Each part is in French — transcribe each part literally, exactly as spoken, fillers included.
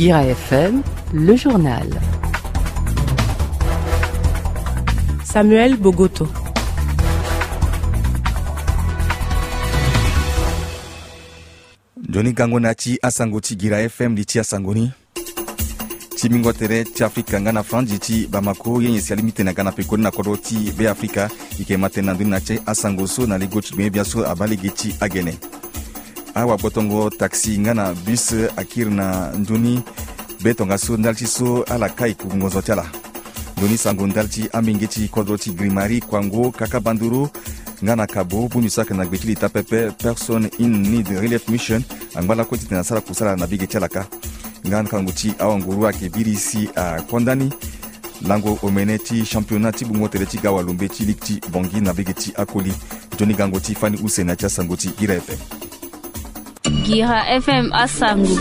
Guira F M, le journal. Samuel Bogoto. Johnny Gangonati asangoti Guira F M liti asangoni. Chimingo tere ti Afrika ngana franji ti Bamako yenye sialimite na gana pekoni na kodoti be Afrika ike matena nduni na che asangoso na ligochi be biaso abaligeti agene. Awa botongo taxi ngana bus akir na nduni betonga so ndalti so ala kai kungozo tala. Nduni sango ndalti amingeti kodoti Grimari Kwango Kakabanduru ngana kabo bunu saka na gbetili tapepe person in need relief mission angala koti tena sala kusala na bige chalaka ngana kanguti awanguru ake birisi a kondani lango omeneti championnat bungo teleti gawa lombeti likti bongi na bigeti akoli Johnny Gangoti fani usena cha sangoti Guira F M. Guira F M asangu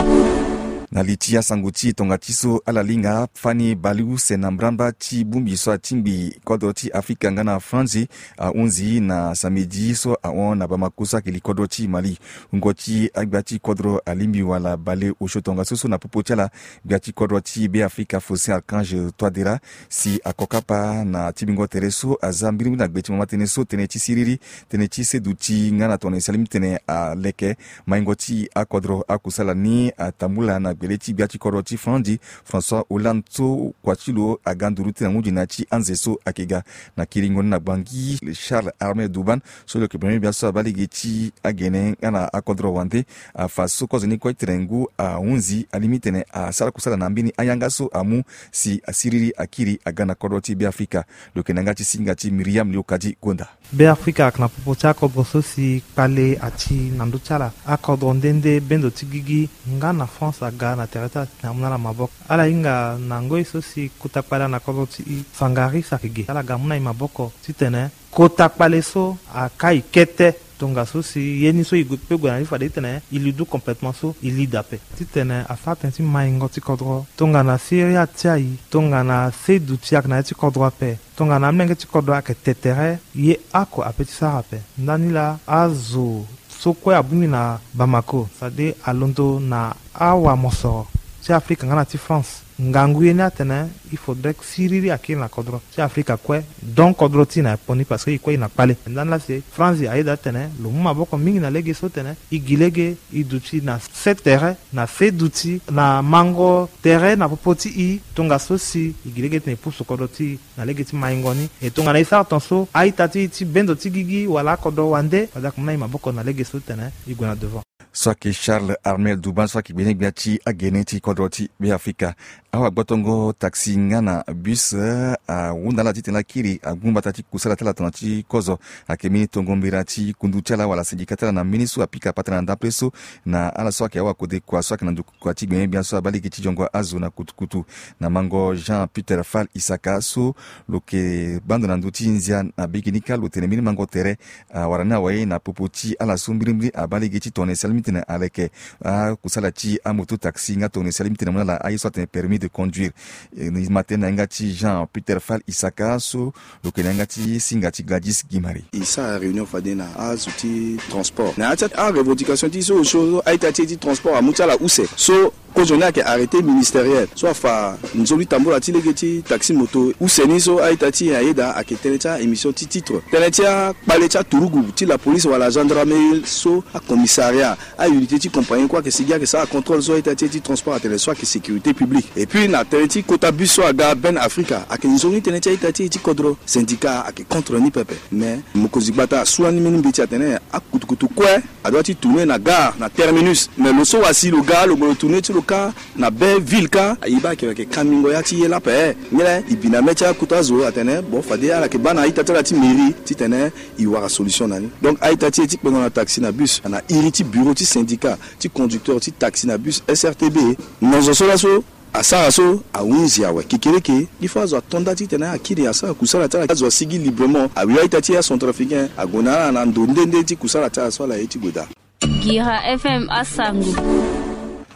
na litia sanguti tongatiso ala linga fani baliu senambramba ti bumbi so timbi kodoti Afrika ngana Franzi a unzi na samedi so a on na Bamako kili kodoti Mali ngoti agbati kodro alimbi wala bale oshotonga so na popotela gbati kodoti be Afrika fosse archange toadera si akokapa na tibingo tereso azambiri na gbeti mamatene so teneti siriri teneti seduti ngana tone salim tene a leke maingoti akodro akusala ni atamula na beleti biati koroti Frandi François Hollande kwachilo aganduruti na mujinachi anzeso akega na kiringo na bangi Charles Armel Duban so le premier biaso abaligeti agene ana akodro wande a faso kozeni ko trengu a unzi alimitene a sala kusala na mbini ayangaso amu si asiriri akiri agana koroti be Afrika le kenangati singati Miriam Liokadi Gonda be Afrika kana popocha kodroso si pale ati nanduchala akodro ndende bendo tigigi ngana France aga na tereta na muna mabok ala inga nango isosi kutakpala na kodoti sangari sakige ala gamuna imaboko titene kotakpale so akai kete tonga so si yeni so igutpe gwana ifa detene ilidu complètement so ilidape titene afata nti maingo ti kodro tonga na Syria tiai tonga na sedu tiak na ti kodro pe tonga na menge ti kodro ke tetere ye ako apeti sarape ndanila azo so kwa abumi na Bamako sade alondo na awa moso ti Afrika ngana ti France ngangu yena tene il faudrait que siriri akiri na kodro ti Afrika kwe donc kodro ti na poni parce que ikwe na pale ndan la se France aida tene lo muma boko mingi na lege so tene igilege iduti na set terrain na seduti na mango terrain na popoti i tonga so si igilege tene puso kodro ti na lege ti maingoni e tonga na isa tonso aita ti ti bendo ti gigi wala kodro wande padak muna ima boko na lege so tene igona devant soit que Charles Armel Duban soit que bene biati ageneti kodroti be Afrika awa botongo taxi ngana bus a wundala titela kiri a gumbatati kusala tala tonati kozo akemini tongombirati kunduchala wala sindikatala na minisu apika patana ndapreso na ala soit que awa kode kwa soit que nandu kwa ti bien bien so abali ki jongo azu na kutukutu na mango Jean Peter Fall Isaka so loke bando nanduti nzia na bikinika lo tenemini mango tere warana waye na popoti ala sumbirimbi abali ki tone salmitene aleke kusala ti amoto taxi nga tone salmitene mona la ayi soit un permis de conduire ni matin ngati Jean Peter Fall Isaka so loke ngati singati Gladys Gimari isa réunion fadena a souti transport na ata a revendication ti so so aita ti transport a mutala use so ko jona ke arrêté ministériel soit fa nzoli tambola ti legeti taxi moto useni so aita ti aida aketeleta émission ti titre teletia palecha turugu ti la police wala gendarmerie so a commissariat a unité ti compagnie quoi que sigia que ça contrôle so aita ti transport à tele soit que sécurité publique et puis na teleti kota bus so aga ben Afrika a ke nzoli teletia aita ti ti kodro syndicat a ke contre ni pepe mais mokozi bata swani mini biti atene a kutukutu kwe a doit ti tourner na gare na terminus mais le so wasi le gars le go tourner ti ka na be ville ka iba ke ke kamingo ya ti yela pe ngele ibina mecha kutazo atene bo fade ala ke bana itata ti mairie ti tene i wara solution nani donc aita ti ti na taxi na bus na iriti bureau ti syndicat ti conducteur ti taxi na bus S R T B nozo so la so asara so a unzi awe kikereke il faut zo tonda ti tene akiri asara kusala ta zo sigi librement a wi aita ti son trafiquant agona na ndondende ti kusala ta so la eti goda Guira F M asangu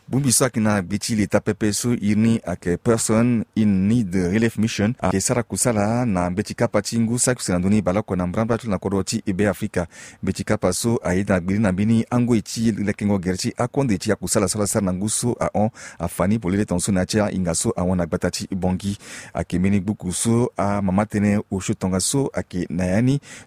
bumbi so akina beti leta pepe so irni ake person in need relief mission ake sara kusala na beti kapa tingu sa kusina ndoni balako na mbramba tu na kodoti ibe Afrika beti kapa so aida bili na bini ango iti lekengo gerti akonde iti akusala sala sara nanguso a on afani polele tonso na tia ingaso a wana batati ibongi ake meni buku so a mamatene osho tonga so ake nayani